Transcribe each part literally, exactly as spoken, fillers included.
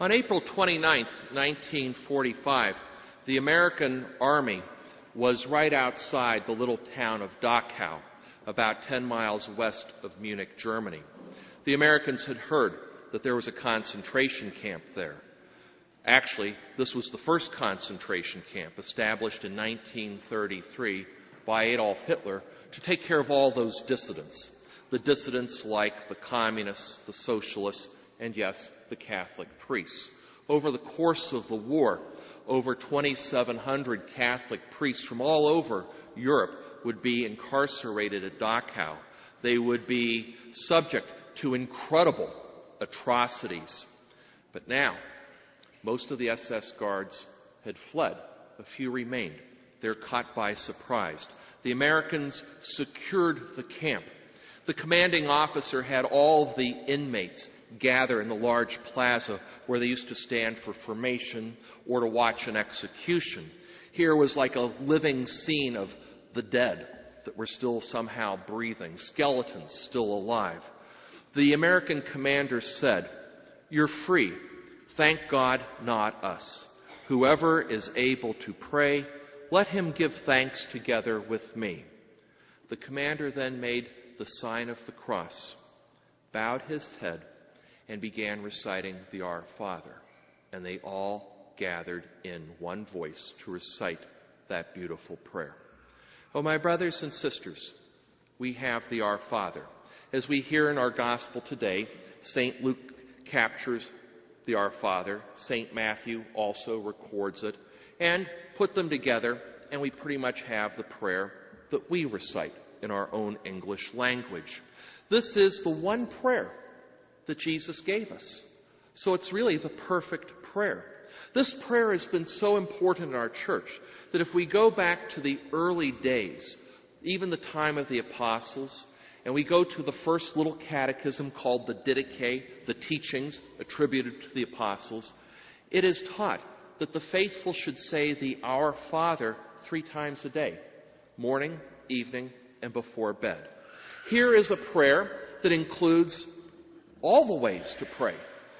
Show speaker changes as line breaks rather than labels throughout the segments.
On April twenty-ninth, nineteen forty-five, the American Army was right outside the little town of Dachau, about ten miles west of Munich, Germany. The Americans had heard that there was a concentration camp there. Actually, this was the first concentration camp established in nineteen thirty-three by Adolf Hitler to take care of all those dissidents. The dissidents like the communists, the socialists, and yes, the Catholic priests. Over the course of the war, over twenty-seven hundred Catholic priests from all over Europe would be incarcerated at Dachau. They would be subject to incredible atrocities. But now, most of the S S guards had fled. A few remained. They're caught by surprise. The Americans secured the camp. The commanding officer had all of the inmates gather in the large plaza where they used to stand for formation or to watch an execution. Here was like a living scene of the dead that were still somehow breathing, skeletons still alive. The American commander said, "You're free. Thank God, not us. Whoever is able to pray, let him give thanks together with me." The commander then made the sign of the cross, bowed his head, and began reciting the Our Father. And they all gathered in one voice to recite that beautiful prayer. Oh, my brothers and sisters, we have the Our Father. As we hear in our gospel today, Saint Luke captures the Our Father. Saint Matthew also records it. And put them together, and we pretty much have the prayer that we recite in our own English language. This is the one prayer that Jesus gave us. So it's really the perfect prayer. This prayer has been so important in our church that if we go back to the early days, even the time of the apostles, and we go to the first little catechism called the Didache, the teachings attributed to the apostles, it is taught that the faithful should say the Our Father three times a day, morning, evening, and before bed. Here is a prayer that includes all the ways to pray.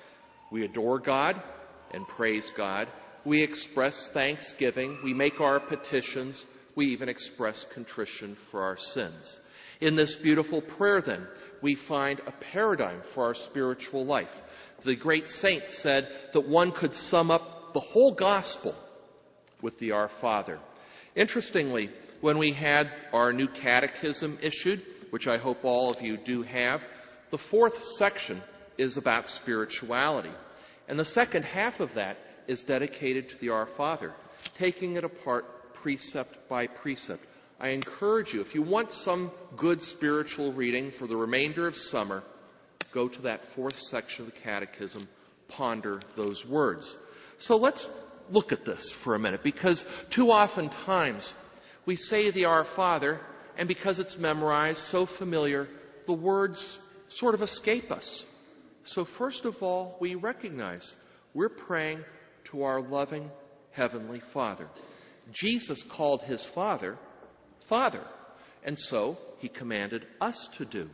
We adore God and praise God. We express thanksgiving. We make our petitions. We even express contrition for our sins. In this beautiful prayer, then, we find a paradigm for our spiritual life. The great saint said that one could sum up the whole gospel with the Our Father. Interestingly, when we had our new catechism issued, which I hope all of you do have, the fourth section is about spirituality. And the second half of that is dedicated to the Our Father, taking it apart precept by precept. I encourage you, if you want some good spiritual reading for the remainder of summer, go to that fourth section of the Catechism, ponder those words. So let's look at this for a minute, because too often times we say the Our Father, and because it's memorized, so familiar, the words sort of escape us. So first of all, we recognize we're praying to our loving Heavenly Father. Jesus called his Father, Father, and so he commanded us to do.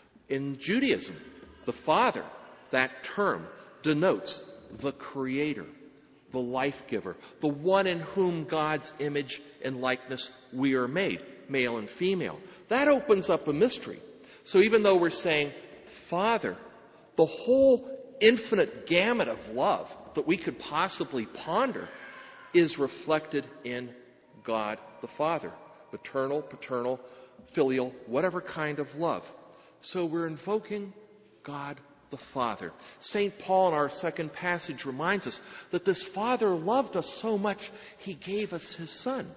In Judaism, the Father, that term, denotes the Creator, the life-giver, the one in whom God's image and likeness we are made, male and female. That opens up a mystery. So even though we're saying Father, the whole infinite gamut of love that we could possibly ponder is reflected in God the Father. Maternal, paternal, filial, whatever kind of love. So we're invoking God the Father. Saint Paul in our second passage reminds us that this Father loved us so much, he gave us his Son.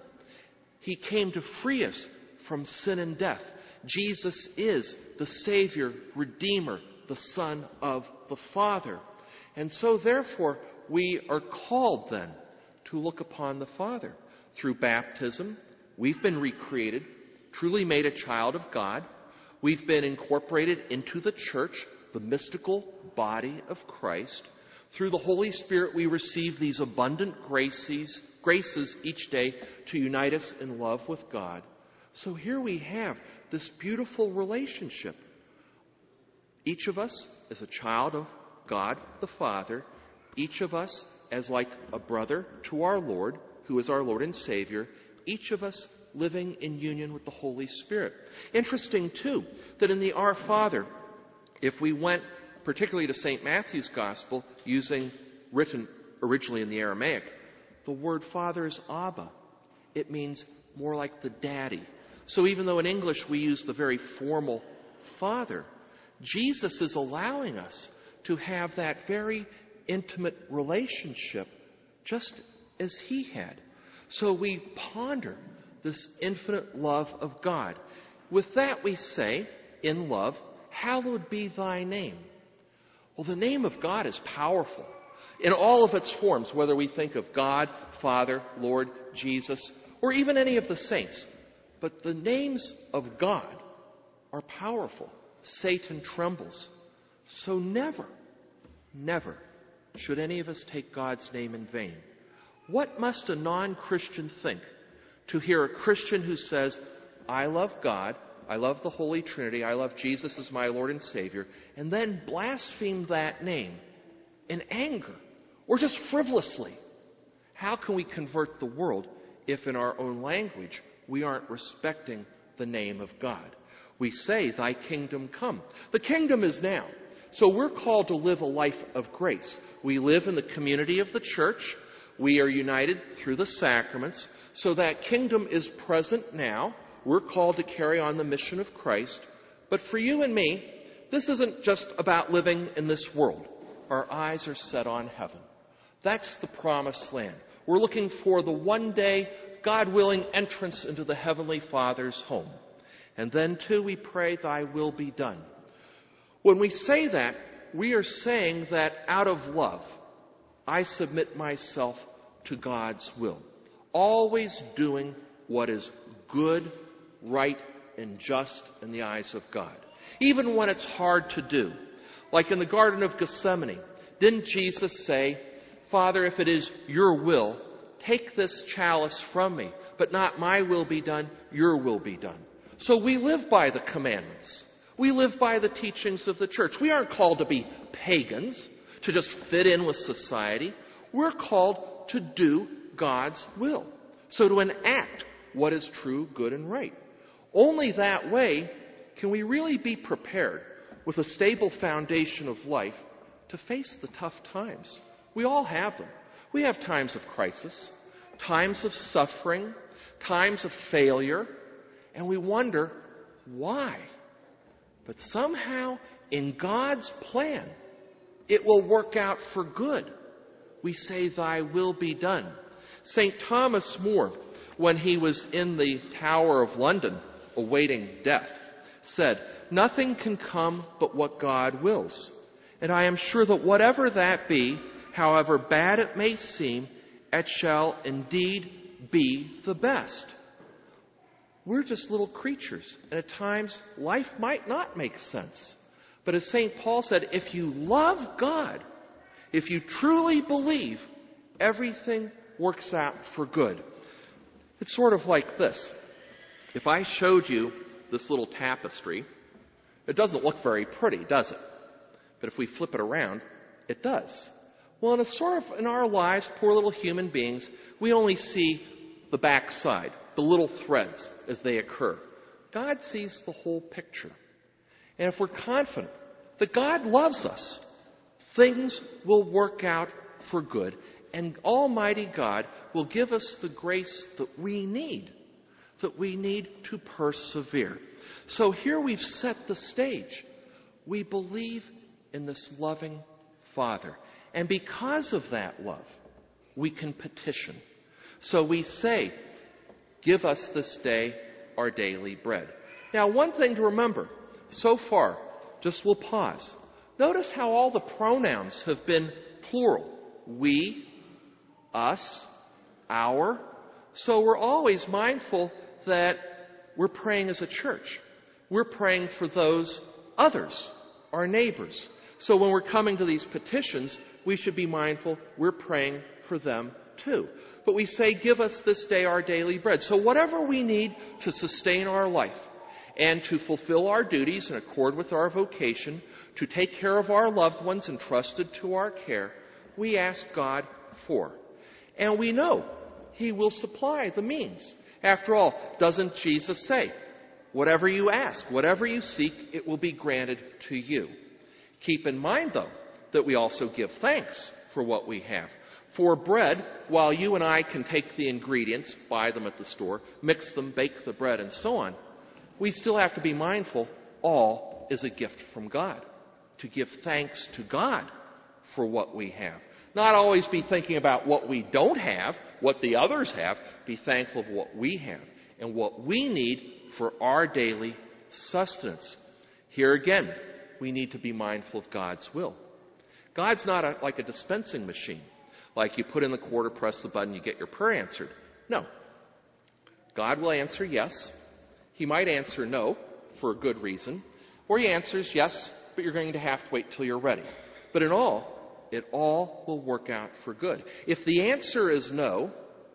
He came to free us from sin and death. Jesus is the Savior, Redeemer, the Son of the Father. And so therefore, we are called then to look upon the Father. Through baptism, we've been recreated, truly made a child of God. We've been incorporated into the church, the mystical body of Christ. Through the Holy Spirit, we receive these abundant graces, graces each day to unite us in love with God. So here we have this beautiful relationship. Each of us is a child of God the Father, Each of us as like a brother to our Lord, who is our Lord and Savior, each of us living in union with the Holy Spirit. Interesting, too, that in the Our Father, if we went particularly to Saint Matthew's Gospel, using written originally in the Aramaic, the word Father is Abba. It means more like the daddy. So even though in English we use the very formal Father, Jesus is allowing us to have that very intimate relationship just as he had. So we ponder this infinite love of God. With that we say, in love, hallowed be thy name. Well, the name of God is powerful in all of its forms, whether we think of God, Father, Lord, Jesus, or even any of the saints. But the names of God are powerful. Satan trembles. So never, never should any of us take God's name in vain. What must a non-Christian think to hear a Christian who says, I love God, I love the Holy Trinity, I love Jesus as my Lord and Savior, and then blaspheme that name in anger or just frivolously? How can we convert the world if in our own language we aren't respecting the name of God? We say, thy kingdom come. The kingdom is now. So we're called to live a life of grace. We live in the community of the church. We are united through the sacraments. So that kingdom is present now. We're called to carry on the mission of Christ. But for you and me, this isn't just about living in this world. Our eyes are set on heaven. That's the promised land. We're looking for the one day, God willing, entrance into the Heavenly Father's home. And then, too, we pray, thy will be done. When we say that, we are saying that out of love, I submit myself to God's will. Always doing what is good, right, and just in the eyes of God. Even when it's hard to do. Like in the Garden of Gethsemane, didn't Jesus say, Father, if it is your will, take this chalice from me, but not my will be done, your will be done. So we live by the commandments. We live by the teachings of the church. We aren't called to be pagans, to just fit in with society. We're called to do God's will. So to enact what is true, good, and right. Only that way can we really be prepared with a stable foundation of life to face the tough times. We all have them. We have times of crisis, times of suffering, times of failure, and we wonder why. But somehow, in God's plan, it will work out for good. We say, thy will be done. Saint Thomas More, when he was in the Tower of London awaiting death, said, nothing can come but what God wills. And I am sure that whatever that be, however bad it may seem, it shall indeed be the best. We're just little creatures, and at times life might not make sense. But as Saint Paul said, if you love God, if you truly believe, everything works out for good. It's sort of like this. If I showed you this little tapestry, it doesn't look very pretty, does it? But if we flip it around, it does. Well, in a sort of in our lives, poor little human beings, we only see the back side, the little threads as they occur. God sees the whole picture. And if we're confident that God loves us, things will work out for good. And Almighty God will give us the grace that we need, that we need to persevere. So here we've set the stage. We believe in this loving Father. And because of that love, we can petition. So we say, give us this day our daily bread. Now, one thing to remember, so far, just we'll pause. Notice how all the pronouns have been plural. We, us, our. So we're always mindful that we're praying as a church. We're praying for those others, our neighbors. So when we're coming to these petitions, we should be mindful we're praying for them too. But we say, give us this day our daily bread. So whatever we need to sustain our life and to fulfill our duties in accord with our vocation, to take care of our loved ones entrusted to our care, we ask God for. And we know He will supply the means. After all, doesn't Jesus say, whatever you ask, whatever you seek, it will be granted to you. Keep in mind, though, that we also give thanks for what we have. For bread, while you and I can take the ingredients, buy them at the store, mix them, bake the bread, and so on, we still have to be mindful all is a gift from God. To give thanks to God for what we have. Not always be thinking about what we don't have, what the others have. Be thankful for what we have and what we need for our daily sustenance. Here again, we need to be mindful of God's will. God's not a, like a dispensing machine. Like you put in the quarter, press the button, you get your prayer answered. No. God will answer yes. He might answer no for a good reason. Or He answers yes, but you're going to have to wait till you're ready. But in all, it all will work out for good. If the answer is no,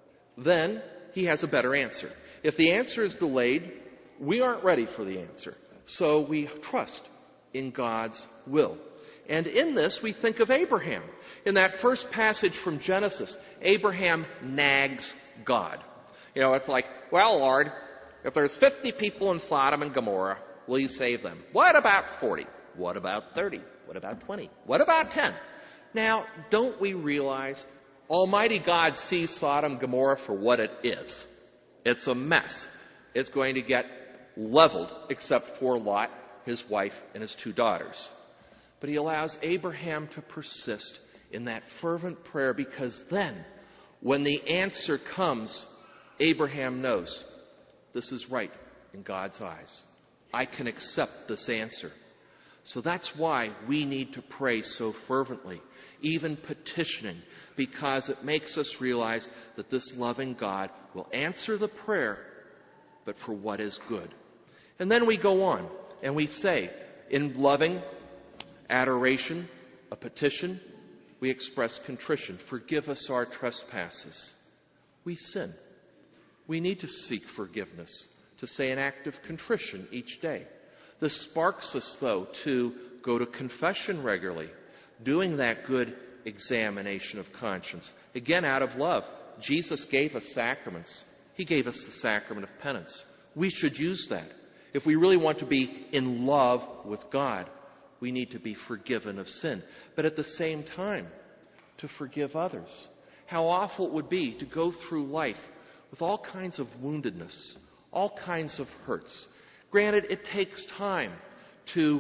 then He has a better answer. If the answer is delayed, we aren't ready for the answer. So we trust in God's will. And in this, we think of Abraham. In that first passage from Genesis, Abraham nags God. You know, it's like, well, Lord, if there's fifty people in Sodom and Gomorrah, will you save them? What about forty? What about thirty? What about twenty? What about ten? Now, don't we realize Almighty God sees Sodom and Gomorrah for what it is? It's a mess. It's going to get leveled except for Lot, his wife, and his two daughters. But He allows Abraham to persist in that fervent prayer because then, when the answer comes, Abraham knows this is right in God's eyes. I can accept this answer. So that's why we need to pray so fervently, even petitioning, because it makes us realize that this loving God will answer the prayer, but for what is good. And then we go on and we say, in loving adoration, a petition, we express contrition. Forgive us our trespasses. We sin. We need to seek forgiveness, to say an act of contrition each day. This sparks us, though, to go to confession regularly, doing that good examination of conscience. Again, out of love, Jesus gave us sacraments. He gave us the sacrament of penance. We should use that. If we really want to be in love with God, we need to be forgiven of sin. But at the same time, to forgive others. How awful it would be to go through life with all kinds of woundedness, all kinds of hurts. Granted, it takes time to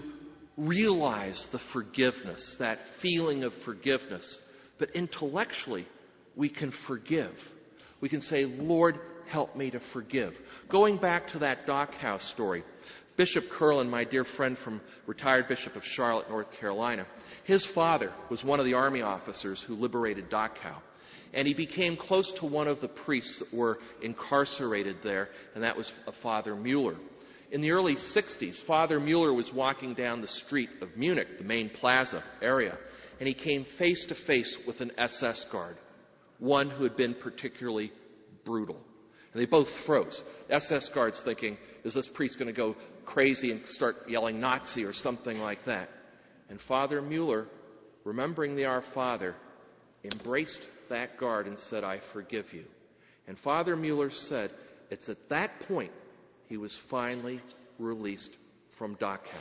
realize the forgiveness, that feeling of forgiveness. But intellectually, we can forgive. We can say, Lord, help me to forgive. Going back to that dockhouse story, Bishop Curlin, my dear friend from retired Bishop of Charlotte, North Carolina, his father was one of the army officers who liberated Dachau. And he became close to one of the priests that were incarcerated there, and that was Father Mueller. In the early sixties, Father Mueller was walking down the street of Munich, the main plaza area, and he came face to face with an S S guard, one who had been particularly brutal. And they both froze. S S guards thinking, is this priest going to go crazy and start yelling Nazi or something like that? And Father Mueller, remembering the Our Father, embraced that guard and said, I forgive you. And Father Mueller said, it's at that point he was finally released from Dachau.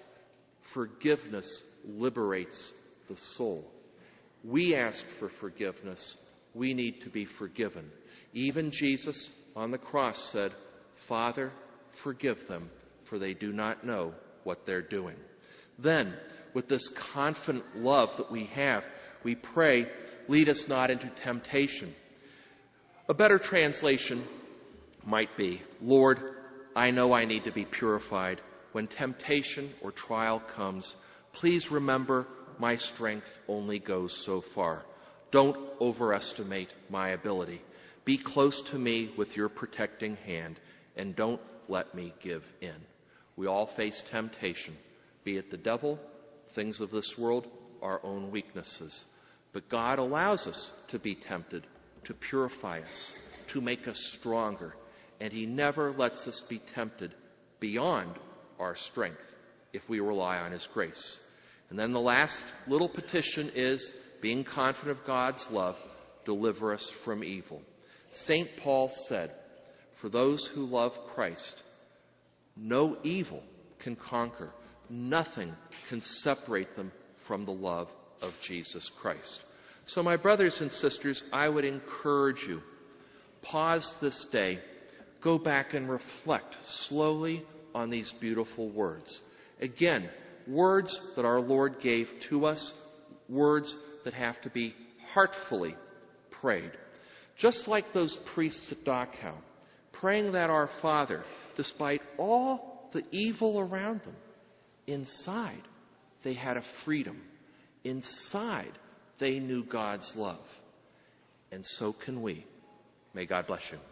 Forgiveness liberates the soul. We ask for forgiveness. We need to be forgiven. Even Jesus on the cross said, Father, forgive them, for they do not know what they're doing. Then, with this confident love that we have, we pray, lead us not into temptation. A better translation might be, Lord, I know I need to be purified. When temptation or trial comes, please remember my strength only goes so far. Don't overestimate my ability. Be close to me with your protecting hand, and don't let me give in. We all face temptation, be it the devil, things of this world, our own weaknesses. But God allows us to be tempted, to purify us, to make us stronger. And He never lets us be tempted beyond our strength if we rely on His grace. And then the last little petition is, being confident of God's love, deliver us from evil. Saint Paul said, for those who love Christ, no evil can conquer. Nothing can separate them from the love of Jesus Christ. So, my brothers and sisters, I would encourage you, pause this day, go back and reflect slowly on these beautiful words. Again, words that our Lord gave to us, words that have to be heartfully prayed. Just like those priests at Dachau, praying that Our Father, despite all the evil around them, inside they had a freedom. Inside they knew God's love. And so can we. May God bless you.